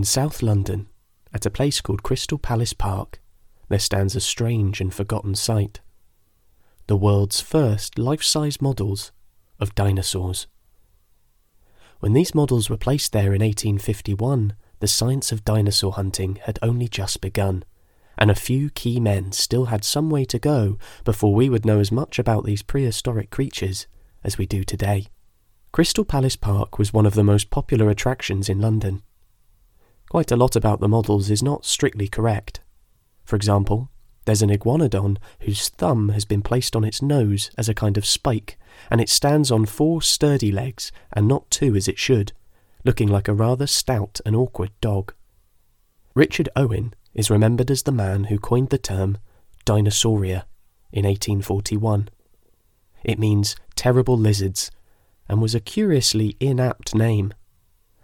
South London, at a place called Crystal Palace Park, there stands a strange and forgotten sight. The world's first life-size models of dinosaurs. When these models were placed there in 1851, the science of dinosaur hunting had only just begun, and a few key men still had some way to go before we would know as much about these prehistoric creatures as we do today. Crystal Palace Park was one of the most popular attractions in London. Quite a lot about the models is not strictly correct. For example, there's an iguanodon whose thumb has been placed on its nose as a kind of spike, and it stands on 4 sturdy legs and not 2 as it should, looking like a rather stout and awkward dog. Richard Owen is remembered as the man who coined the term Dinosauria in 1841. It means terrible lizards, and was a curiously inapt name